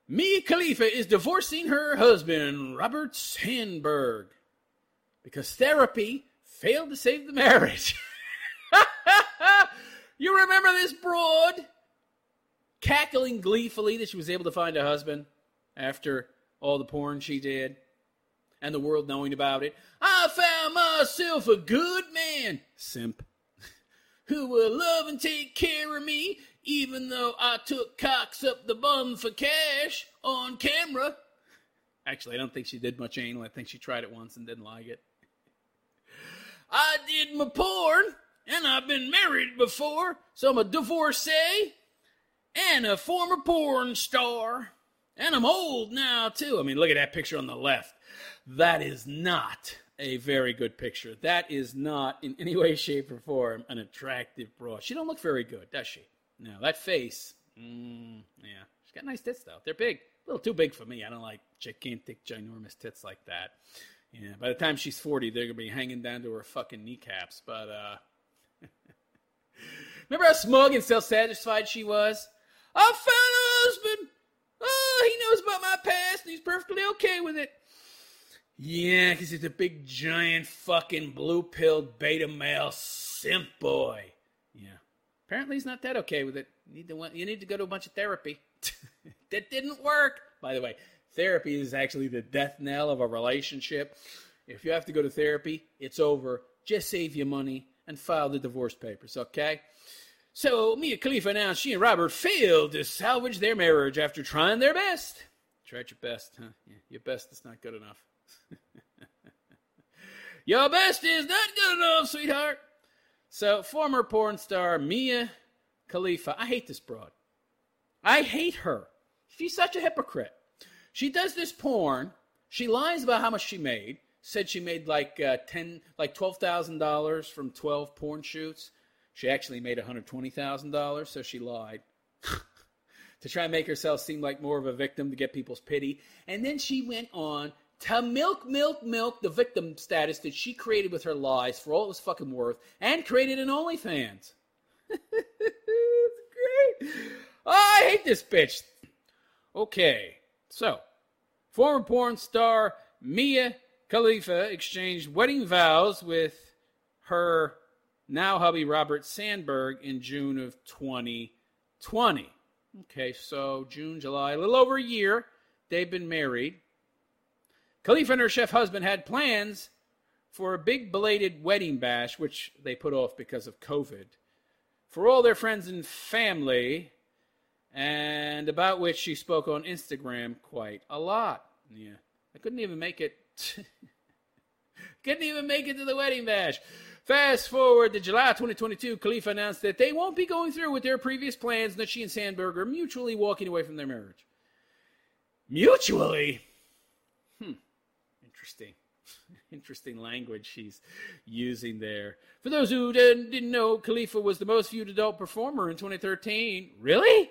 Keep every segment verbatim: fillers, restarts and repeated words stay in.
Mia Khalifa is divorcing her husband, Robert Sandberg, because therapy failed to save the marriage. You remember this broad cackling gleefully that she was able to find a husband after all the porn she did and the world knowing about it? I found myself a good man, simp, who will love and take care of me, even though I took cocks up the bum for cash on camera. Actually, I don't think she did much anal. I think she tried it once and didn't like it. I did my porn, and I've been married before, so I'm a divorcee and a former porn star. And I'm old now, too. I mean, look at that picture on the left. That is not a very good picture. That is not, in any way, shape, or form, an attractive broad. She don't look very good, does she? No, that face, mm, yeah. She's got nice tits, though. They're big. A little too big for me. I don't like gigantic, ginormous tits like that. Yeah, by the time she's forty, they're going to be hanging down to her fucking kneecaps. But, uh... remember how smug and self-satisfied she was? I found a husband! Oh, he knows about my past, and he's perfectly okay with it. Yeah, because he's a big, giant, fucking blue-pilled beta male simp boy. Yeah. Apparently he's not that okay with it. You need to, you need to go to a bunch of therapy. That didn't work. By the way, therapy is actually the death knell of a relationship. If you have to go to therapy, it's over. Just save your money and file the divorce papers, okay? So, Mia Khalifa announced she and Robert failed to salvage their marriage after trying their best. Tried your best, huh? Yeah, your best is not good enough. Your best is not good enough, sweetheart. So, former porn star Mia Khalifa. I hate this broad. I hate her. She's such a hypocrite. She does this porn. She lies about how much she made. Said she made like uh, ten, like twelve thousand dollars from twelve porn shoots. She actually made one hundred twenty thousand dollars, so she lied to try and make herself seem like more of a victim to get people's pity. And then she went on to milk, milk, milk the victim status that she created with her lies for all it was fucking worth, and created an OnlyFans. It's great. Oh, I hate this bitch. Okay, so former porn star Mia Khalifa exchanged wedding vows with her now hubby Robert Sandberg in June of twenty twenty. Okay, so June, July, a little over a year, they've been married. Khalifa and her chef husband had plans for a big belated wedding bash, which they put off because of COVID, for all their friends and family, and about which she spoke on Instagram quite a lot. Yeah, I couldn't even make it. couldn't even make it to the wedding bash. Fast forward to July twenty twenty-two, Khalifa announced that they won't be going through with their previous plans and that she and Sandberg are mutually walking away from their marriage. Mutually? Hmm. Interesting. Interesting language she's using there. For those who didn't, didn't know, Khalifa was the most viewed adult performer in twenty thirteen. Really?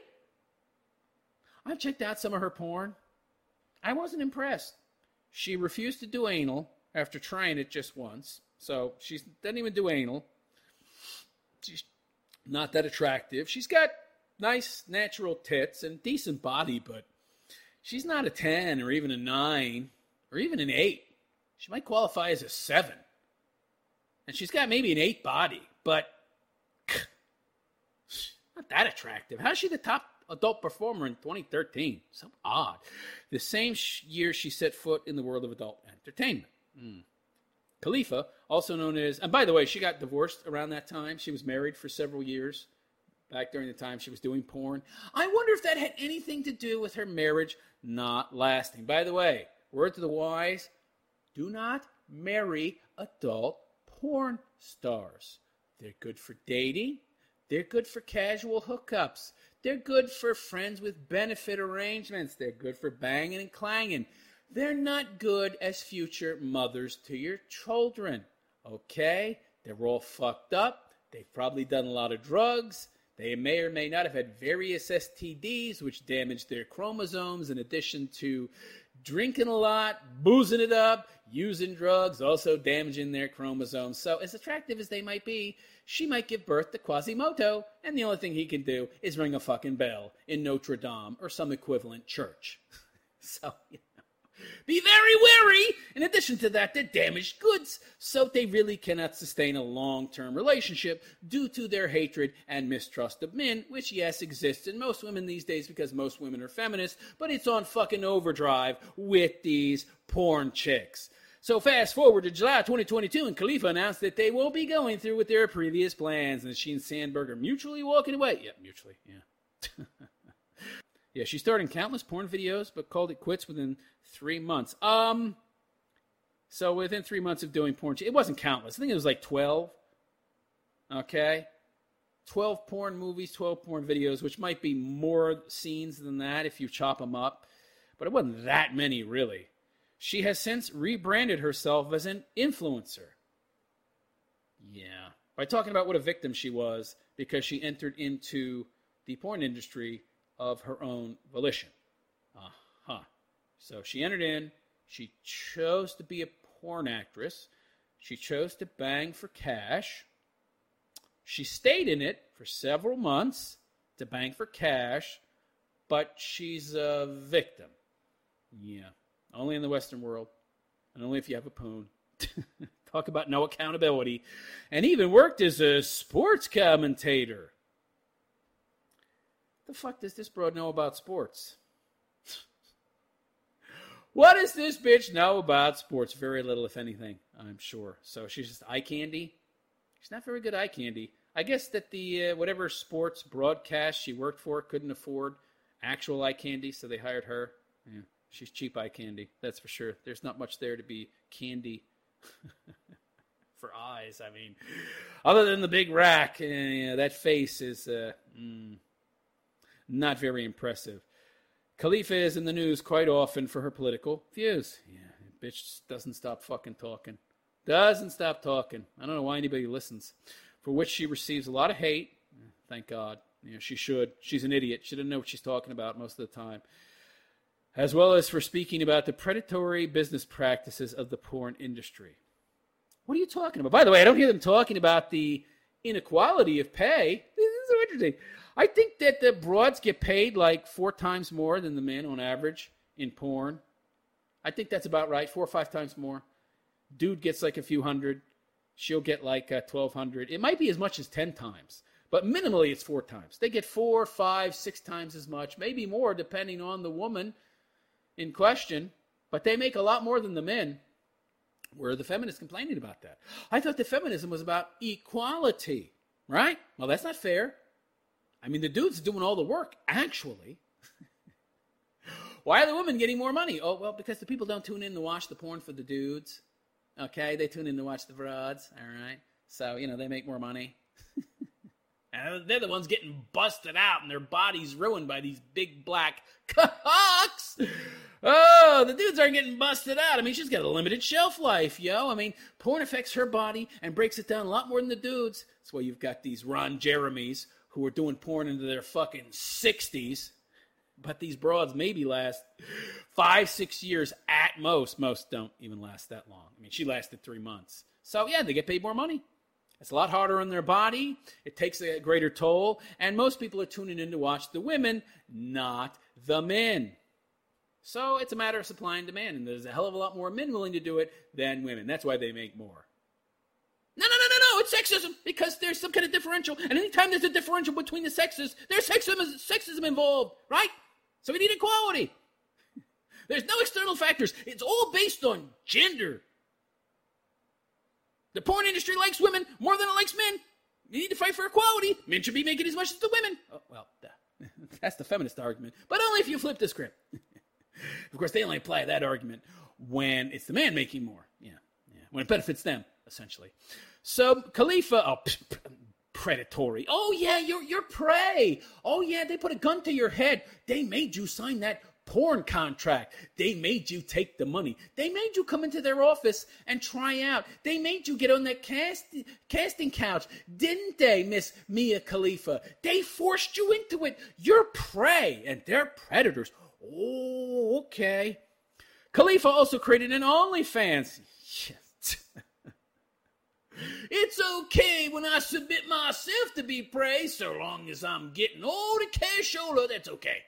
I've checked out some of her porn. I wasn't impressed. She refused to do anal after trying it just once. So she doesn't even do anal. She's not that attractive. She's got nice natural tits and decent body, but she's not a ten or even a nine or even an eight. She might qualify as a seven. And she's got maybe an eight body, but not that attractive. How's she the top adult performer in twenty thirteen? So odd. The same year she set foot in the world of adult entertainment. Mm. Khalifa, also known as, and by the way, she got divorced around that time. She was married for several years, back during the time she was doing porn. I wonder if that had anything to do with her marriage not lasting. By the way, word to the wise, do not marry adult porn stars. They're good for dating. They're good for casual hookups. They're good for friends with benefit arrangements. They're good for banging and clanging. They're not good as future mothers to your children, okay? They're all fucked up. They've probably done a lot of drugs. They may or may not have had various S T Ds, which damaged their chromosomes, in addition to drinking a lot, boozing it up, using drugs, also damaging their chromosomes. So as attractive as they might be, she might give birth to Quasimodo, and the only thing he can do is ring a fucking bell in Notre Dame or some equivalent church. So, you know, be very wary. In addition to that, they're damaged goods, so they really cannot sustain a long-term relationship due to their hatred and mistrust of men, which, yes, exists in most women these days because most women are feminists, but it's on fucking overdrive with these porn chicks. So fast forward to July twenty twenty-two, and Khalifa announced that they won't be going through with their previous plans, and she and Sandberg are mutually walking away. Yeah, mutually, yeah. Yeah, she starred in countless porn videos, but called it quits within three months. Um, so within three months of doing porn, it wasn't countless. I think it was like twelve. Okay? twelve porn movies, twelve porn videos, which might be more scenes than that if you chop them up. But it wasn't that many, really. She has since rebranded herself as an influencer. Yeah. By talking about what a victim she was because she entered into the porn industry of her own volition. Uh-huh. So she entered in. She chose to be a porn actress. She chose to bang for cash. She stayed in it for several months to bang for cash, but she's a victim. Yeah. Only in the Western world, and only if you have a poon. Talk about no accountability. And even worked as a sports commentator. The fuck does this broad know about sports? What does this bitch know about sports? Very little, if anything, I'm sure. So she's just eye candy. She's not very good eye candy. I guess that the uh, whatever sports broadcast she worked for couldn't afford actual eye candy, so they hired her. Yeah. She's cheap eye candy, that's for sure. There's not much there to be candy for eyes. I mean, other than the big rack, uh, yeah, that face is uh, mm, not very impressive. Khalifa is in the news quite often for her political views. Yeah, bitch doesn't stop fucking talking. Doesn't stop talking. I don't know why anybody listens. For which she receives a lot of hate. Thank God. You know, she should. She's an idiot. She doesn't know what she's talking about most of the time. As well as for speaking about the predatory business practices of the porn industry. What are you talking about? By the way, I don't hear them talking about the inequality of pay. This is so interesting. I think that the broads get paid like four times more than the men on average in porn. I think that's about right, four or five times more. Dude gets like a few hundred. She'll get like uh, twelve hundred. It might be as much as ten times. But minimally, it's four times. They get four, five, six times as much, maybe more, depending on the woman in question, but they make a lot more than the men. Where are the feminists complaining about that? I thought the feminism was about equality, right? Well, that's not fair. I mean, the dude's doing all the work, actually. Why are the women getting more money? Oh, well, because the people don't tune in to watch the porn for the dudes. Okay, they tune in to watch the broads, all right? So, you know, they make more money. And they're the ones getting busted out and their bodies ruined by these big black cocks. Oh, the dudes aren't getting busted out. I mean, she's got a limited shelf life, yo. I mean, porn affects her body and breaks it down a lot more than the dudes. That's why you've got these Ron Jeremys who are doing porn into their fucking sixties. But these broads maybe last five, six years at most. Most don't even last that long. I mean, she lasted three months. So, yeah, they get paid more money. It's a lot harder on their body. It takes a greater toll. And most people are tuning in to watch the women, not the men. So it's a matter of supply and demand. And there's a hell of a lot more men willing to do it than women. That's why they make more. No, no, no, no, no. It's sexism because there's some kind of differential. And anytime there's a differential between the sexes, there's sexism, sexism involved, right? So we need equality. There's no external factors. It's all based on gender. The porn industry likes women more than it likes men. You need to fight for equality. Men should be making as much as the women. Oh, well, that's the feminist argument. But only if you flip the script. Of course, they only apply that argument when it's the man making more. Yeah, yeah. When it benefits them, essentially. So, Khalifa, oh, p- p- predatory. Oh, yeah, you're, you're prey. Oh, yeah, they put a gun to your head. They made you sign that porn contract. They made you take the money. They made you come into their office and try out. They made you get on that cast, casting couch. Didn't they, Miss Mia Khalifa? They forced you into it. You're prey, and they're predators. Oh, okay. Khalifa also created an OnlyFans. It's okay when I submit myself to be prey, so long as I'm getting all the cashola, that's okay.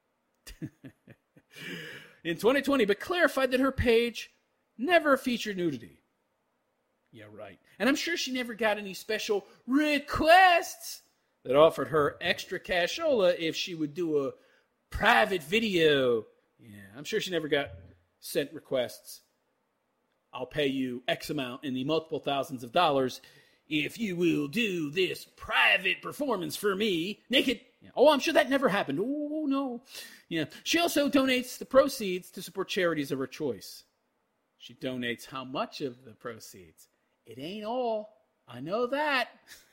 In twenty twenty, but clarified that her page never featured nudity. Yeah, right. And I'm sure she never got any special requests that offered her extra cashola if she would do a private video. Yeah, I'm sure she never got sent requests. I'll pay you X amount in the multiple thousands of dollars if you will do this private performance for me, naked. Yeah. Oh, I'm sure that never happened. Oh, no. Yeah. She also donates the proceeds to support charities of her choice. She donates how much of the proceeds? It ain't all. I know that.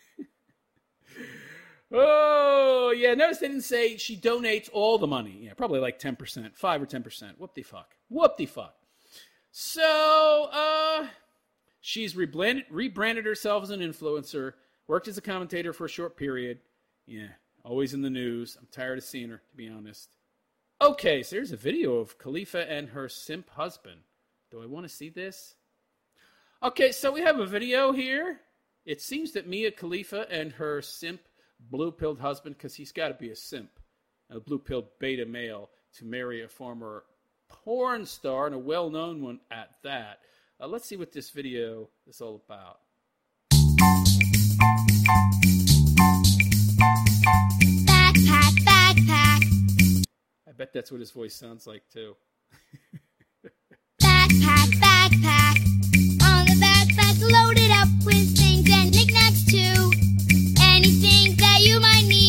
Oh, yeah. Notice they didn't say she donates all the money. Yeah, probably like ten percent, five or ten percent. Whoop-de-fuck. Whoop-de-fuck. So, uh, she's rebranded, rebranded herself as an influencer, worked as a commentator for a short period. Yeah, always in the news. I'm tired of seeing her, to be honest. Okay, so here's a video of Khalifa and her simp husband. Do I want to see this? Okay, so we have a video here. It seems that Mia Khalifa and her simp blue-pilled husband, because he's got to be a simp, a blue-pilled beta male, to marry a former porn star, and a well-known one at that. Uh, let's see what this video is all about. Backpack, backpack. I bet that's what his voice sounds like, too. Backpack, backpack. On the backpack, loaded up with things and knickknacks, too. Anything that you might need.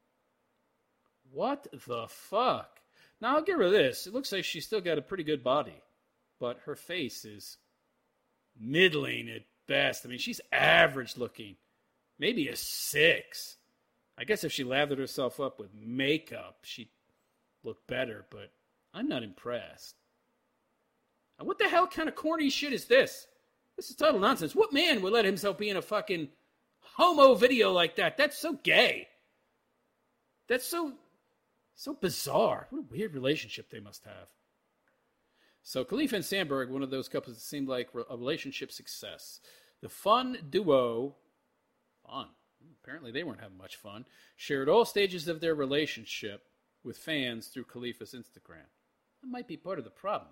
What the fuck? Now, I'll give her this. It looks like she's still got a pretty good body. But her face is middling at best. I mean, she's average looking. Maybe a six. I guess if she lathered herself up with makeup, she'd look better. But I'm not impressed. And what the hell kind of corny shit is this? This is total nonsense. What man would let himself be in a fucking homo video like that? That's so gay. That's so... So bizarre. What a weird relationship they must have. So Khalifa and Sandberg, one of those couples that seemed like a relationship success. The fun duo, fun, apparently they weren't having much fun, shared all stages of their relationship with fans through Khalifa's Instagram. That might be part of the problem.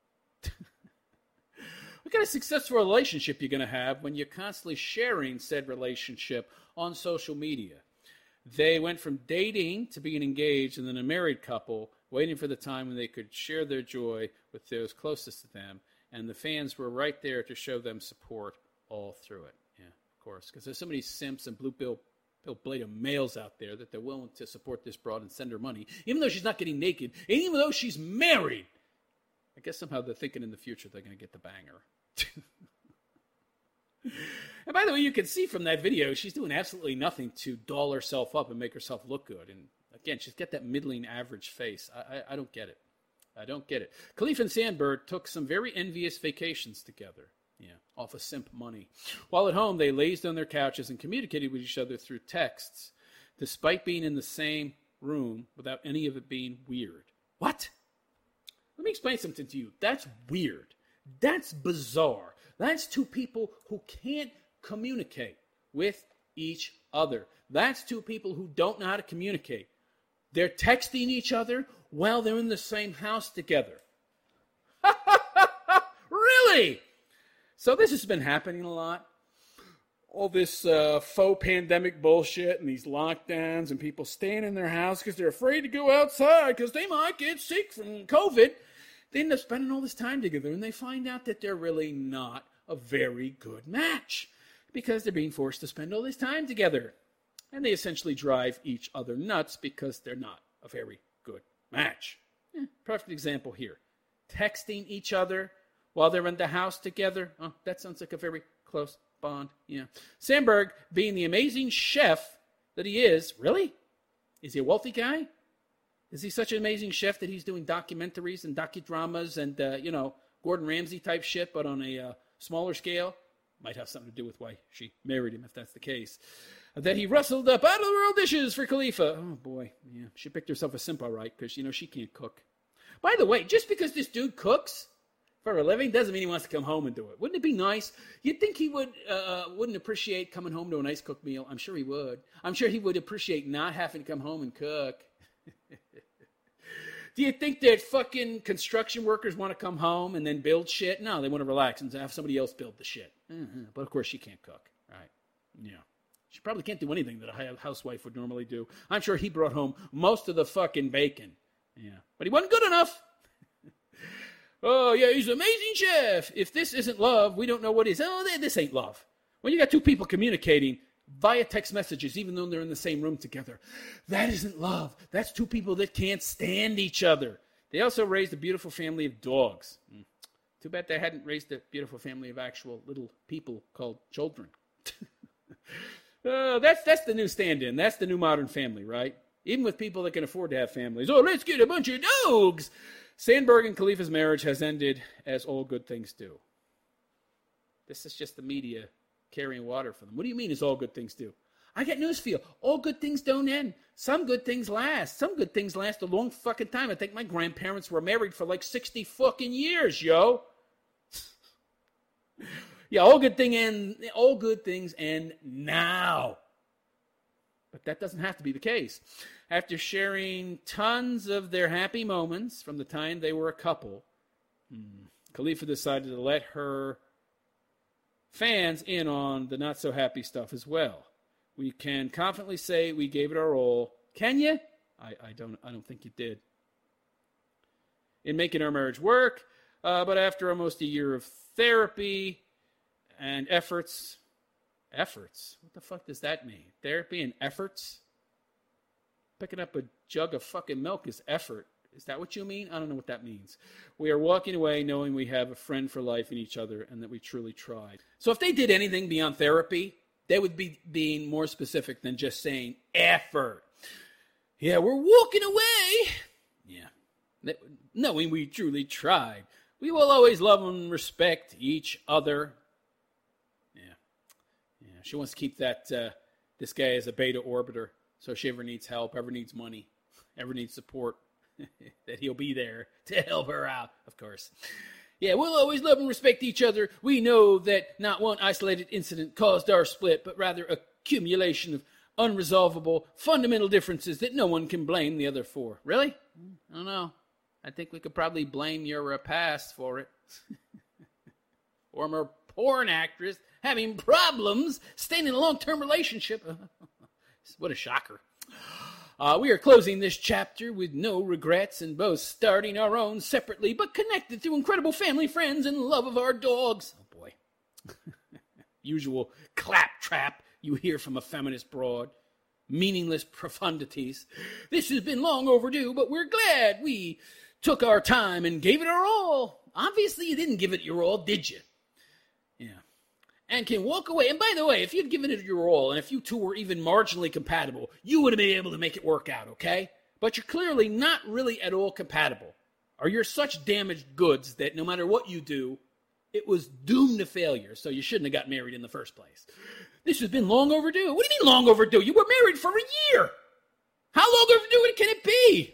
What kind of successful relationship you're going to have when you're constantly sharing said relationship on social media? They went from dating to being engaged and then a married couple, waiting for the time when they could share their joy with those closest to them. And the fans were right there to show them support all through it. Yeah, of course. Because there's so many simps and blue bill, bill bladed males out there that they're willing to support this broad and send her money, even though she's not getting naked, and even though she's married. I guess somehow they're thinking in the future they're going to get the banger. And by the way, you can see from that video, she's doing absolutely nothing to doll herself up and make herself look good. And again, she's got that middling average face. I, I, I don't get it. I don't get it. Khalifa and Sandberg took some very envious vacations together. Yeah, off of simp money. While at home, they lazed on their couches and communicated with each other through texts, despite being in the same room without any of it being weird. What? Let me explain something to you. That's weird. That's bizarre. That's two people who can't communicate with each other. That's two people who don't know how to communicate. They're texting each other while they're in the same house together. Really? So this has been happening a lot. All this uh, faux pandemic bullshit and these lockdowns and people staying in their house because they're afraid to go outside because they might get sick from COVID. They end up spending all this time together, and they find out that they're really not a very good match because they're being forced to spend all this time together. And they essentially drive each other nuts because they're not a very good match. Eh, perfect example here. Texting each other while they're in the house together. Oh, that sounds like a very close bond. Yeah. Sandberg, being the amazing chef that he is, really? Is he a wealthy guy? Is he such an amazing chef that he's doing documentaries and docudramas and, uh, you know, Gordon Ramsay type shit, but on a uh, smaller scale? Might have something to do with why she married him, if that's the case. That he rustled up out of the world dishes for Khalifa. Oh, boy. Yeah, she picked herself a simp, all right, because, you know, she can't cook. By the way, just because this dude cooks for a living doesn't mean he wants to come home and do it. Wouldn't it be nice? You'd think he would, uh, wouldn't appreciate coming home to a nice cooked meal. I'm sure he would. I'm sure he would appreciate not having to come home and cook. Do you think that fucking construction workers want to come home and then build shit? No, they want to relax and have somebody else build the shit. Mm-hmm. But of course she can't cook, right? Yeah. She probably can't do anything that a housewife would normally do. I'm sure he brought home most of the fucking bacon. Yeah. But he wasn't good enough. Oh, yeah, he's an amazing chef. If this isn't love, we don't know what is. Oh, this ain't love. When you got two people communicating via text messages, even though they're in the same room together, that isn't love. That's two people that can't stand each other. They also raised a beautiful family of dogs. Mm. Too bad they hadn't raised a beautiful family of actual little people called children. uh, that's, that's the new stand-in. That's the new modern family, right? Even with people that can afford to have families. Oh, let's get a bunch of dogs. Sandberg and Khalifa's marriage has ended as all good things do. This is just the media carrying water for them. What do you mean as all good things do? I got news for you. All good things don't end. Some good things last. Some good things last a long fucking time. I think my grandparents were married for like sixty fucking years, yo. Yeah, all good thing end, all good things end now. But that doesn't have to be the case. After sharing tons of their happy moments from the time they were a couple, hmm, Khalifa decided to let her fans in on the not-so-happy stuff as well. We can confidently say we gave it our all. Can you? I, I don't I don't think you did. In making our marriage work, uh, but after almost a year of therapy and efforts... Efforts? What the fuck does that mean? Therapy and efforts? Picking up a jug of fucking milk is effort. Is that what you mean? I don't know what that means. We are walking away knowing we have a friend for life in each other and that we truly tried. So if they did anything beyond therapy, they would be being more specific than just saying effort. Yeah, we're walking away. Yeah. Knowing we truly tried. We will always love and respect each other. She wants to keep that uh, this guy as a beta orbiter, so if she ever needs help, ever needs money, ever needs support, that he'll be there to help her out, of course. Yeah, we'll always love and respect each other. We know that not one isolated incident caused our split, but rather accumulation of unresolvable, fundamental differences that no one can blame the other for. Really? I don't know. I think we could probably blame your uh, past for it. Former porn actress having problems staying in a long-term relationship. What a shocker. Uh, we are closing this chapter with no regrets and both starting our own separately, but connected through incredible family, friends, and love of our dogs. Oh, boy. Usual claptrap you hear from a feminist broad. Meaningless profundities. This has been long overdue, but we're glad we took our time and gave it our all. Obviously, you didn't give it your all, did you? Yeah. And can walk away. And by the way, if you'd given it your all, and if you two were even marginally compatible, you would have been able to make it work out, okay? But you're clearly not really at all compatible. Or you're such damaged goods that no matter what you do, it was doomed to failure, so you shouldn't have got married in the first place. This has been long overdue. What do you mean long overdue? You were married for a year. How long overdue can it be?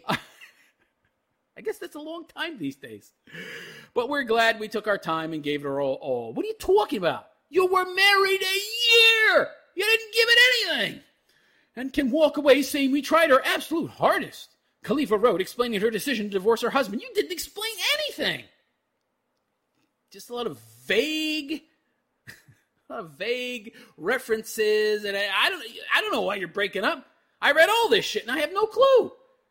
I guess that's a long time these days. But we're glad we took our time and gave it our all. all. What are you talking about? You were married a year. You didn't give it anything. And can walk away saying we tried our absolute hardest. Khalifa wrote explaining her decision to divorce her husband. You didn't explain anything. Just a lot of vague, a lot of vague references. And I, I don't, I don't know why you're breaking up. I read all this shit and I have no clue.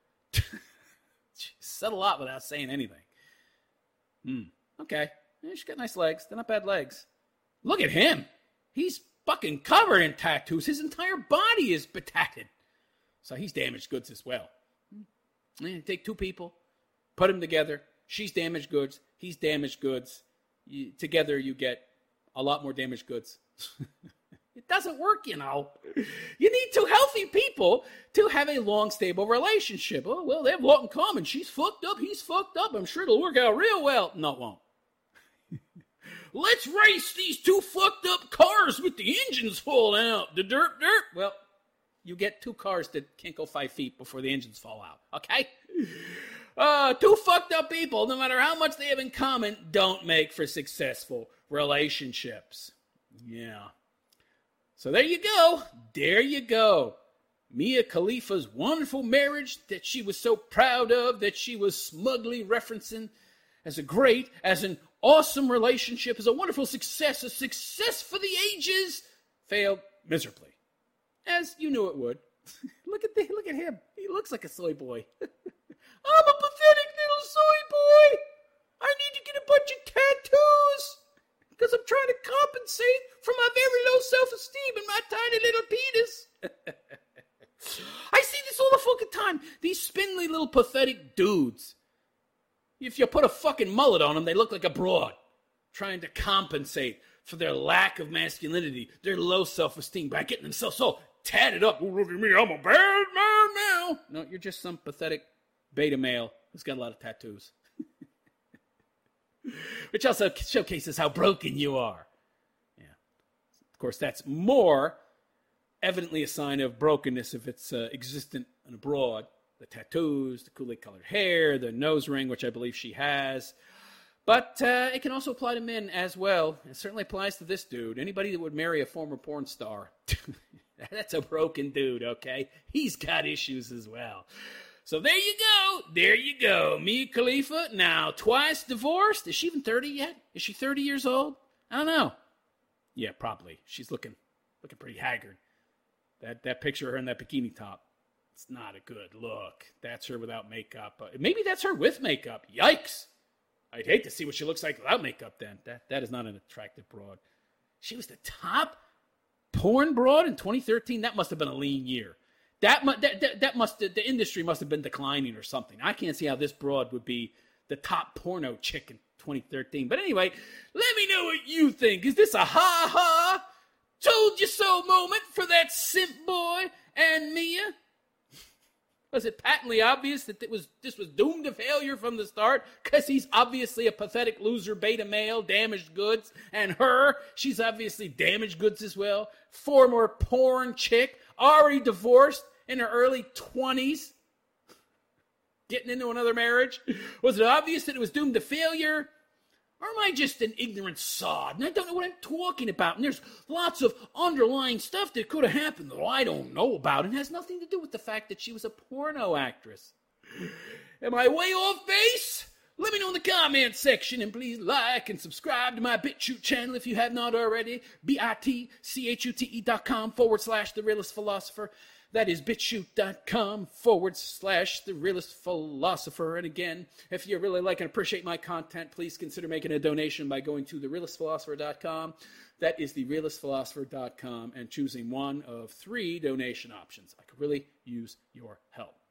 Said a lot without saying anything. Hmm. Okay. Yeah, she's got nice legs. They're not bad legs. Look at him. He's fucking covered in tattoos. His entire body is betatted. So he's damaged goods as well. Yeah, take two people, put them together. She's damaged goods. He's damaged goods. You, together you get a lot more damaged goods. It doesn't work, you know. You need two healthy people to have a long, stable relationship. Oh, well, they have a lot in common. She's fucked up, he's fucked up. I'm sure it'll work out real well. No, it won't. Let's race these two fucked up cars with the engines falling out. The dirt, dirt. Well, you get two cars that can't go five feet before the engines fall out, okay? Uh, two fucked up people, no matter how much they have in common, don't make for successful relationships. Yeah. So there you go. There you go. Mia Khalifa's wonderful marriage that she was so proud of, that she was smugly referencing as a great, as an awesome relationship, as a wonderful success, a success for the ages, failed miserably. As you knew it would. Look at the, look at him. He looks like a soy boy. I'm a pathetic little soy boy. I need to get a bunch of tattoos because I'm trying to compensate for my very low self-esteem and my tiny little penis. I see this all the fucking time. These spindly little pathetic dudes. If you put a fucking mullet on them, they look like a broad. Trying to compensate for their lack of masculinity, their low self-esteem by getting themselves so tatted up. Oh, look at me, I'm a bad man now. No, you're just some pathetic beta male who's got a lot of tattoos. Which also showcases how broken you are. Yeah. Of course, that's more evidently a sign of brokenness if it's uh, existent and abroad. The tattoos, the Kool-Aid colored hair, the nose ring, which I believe she has. But uh, it can also apply to men as well. It certainly applies to this dude. Anybody that would marry a former porn star. That's a broken dude, okay? He's got issues as well. So there you go. There you go. Mia Khalifa, now twice divorced. Is she even thirty yet? Is she thirty years old? I don't know. Yeah, probably. She's looking looking pretty haggard. That that picture of her in that bikini top, it's not a good look. That's her without makeup. Uh, maybe that's her with makeup. Yikes. I'd hate to see what she looks like without makeup then. That That is not an attractive broad. She was the top porn broad in twenty thirteen. That must have been a lean year. That, that, that, that must the industry must have been declining or something. I can't see how this broad would be the top porno chick in twenty thirteen. But anyway, let me know what you think. Is this a ha-ha, told you so moment for that simp boy and Mia? Was it patently obvious that it was this was doomed to failure from the start? Because he's obviously a pathetic loser, beta male, damaged goods. And her, she's obviously damaged goods as well. Former porn chick, already divorced in her early twenties. Getting into another marriage. Was it obvious that it was doomed to failure? Or am I just an ignorant sod? And I don't know what I'm talking about. And there's lots of underlying stuff that could have happened that I don't know about. And has nothing to do with the fact that she was a porno actress. Am I way off base? Let me know in the comment section. And please like and subscribe to my BitChute channel if you have not already. B-I-T-C-H-U-T-E dot com forward slash The Realist Philosopher. That is bitchute.com forward slash The Realist Philosopher. And again, if you really like and appreciate my content, please consider making a donation by going to the realist philosopher dot com. That is the realist philosopher dot com and choosing one of three donation options. I could really use your help.